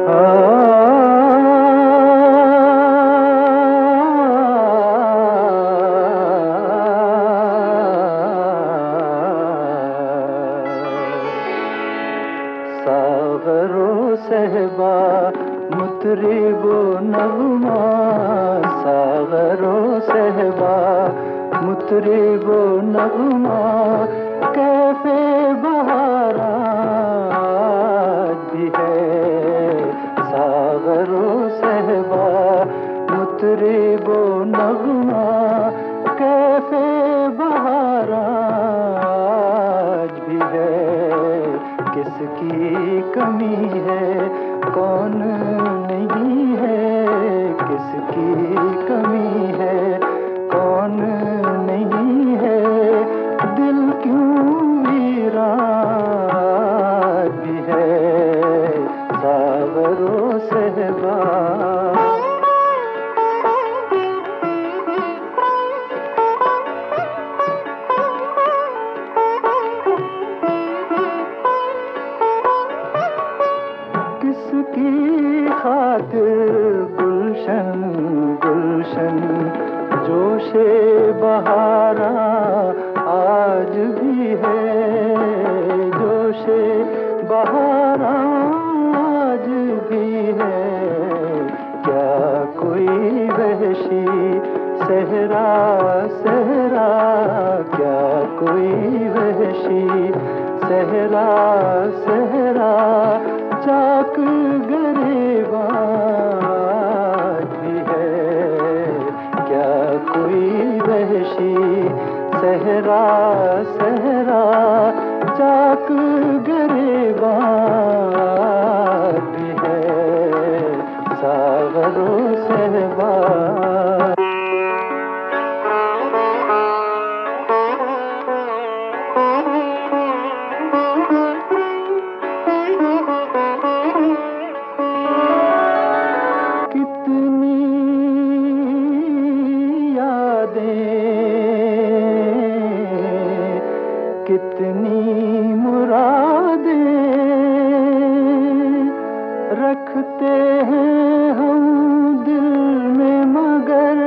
सागरो सहबा मुतरिबो नगमा, सागरो सहबा मुतरिबो नगमा, कैफे बहारा भी है। सागरो सहबा मुतरिबो नगमा, कैफे बहारा भी है। किसकी कमी है कौन नहीं है, किसकी कमी है कौन नहीं है, दिल क्यों वीरान भी है। सागरो सहबा किसकी खातिर गुलशन गुलशन जोशे बहारा आज भी है, जोशे बहारा आज भी है। क्या कोई वहशी सहरा सहरा, क्या कोई वहशी सहरा सहरा, चाक गरेबान भी है। क्या कोई वहशी सहरा सहरा, चाक गरेबान भी है। सागरो सहबा कितनी मुरादें रखते हैं हम दिल में, मगर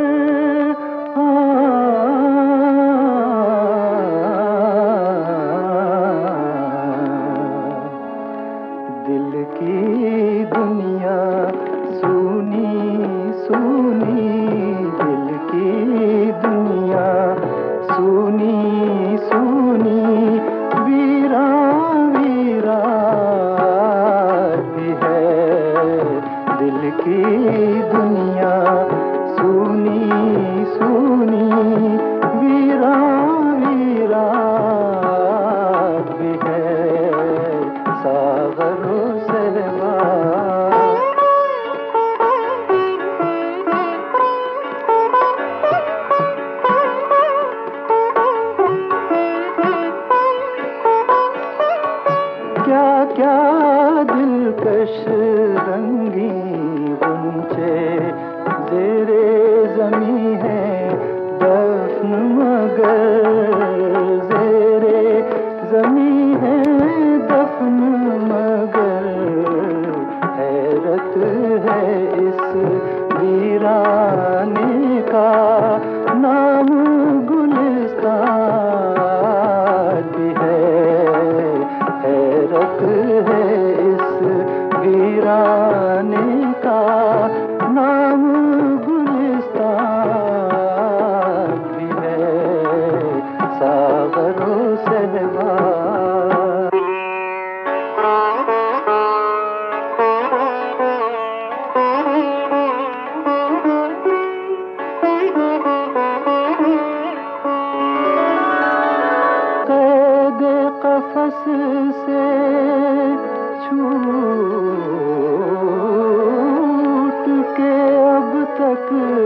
दिल की दुनिया सूनी सूनी, दिल की दुनिया सूनी सूनी, वीरा वीरा भी है। दिल की दुनिया सूनी सूनी, वीरा वीरा भी है। सागरो सहबा क्या क्या दिलकश रंगी गुंचे ज़ेरे ज़मीं है दफन, मगर ज़ेरे ज़मीं है दफन, मगर हैरत है इस वीराने का, नाम गुलिस्तान भी है। हैरत है इस वीराने का, नाम गुलिस्तान भी है। सागरो सहबा कफस से छूट के अब तक,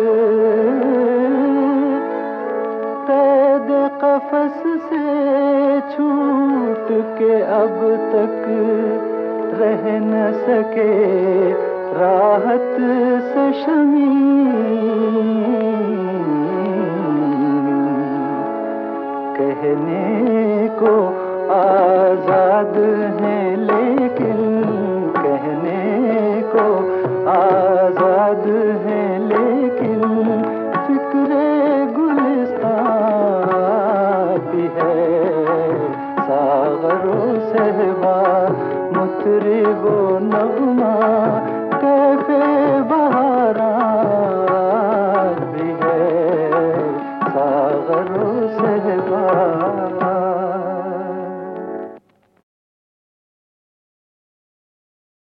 कैद कफस से छूट के अब तक रह न सके राहत से शमी। कहने को आजाद है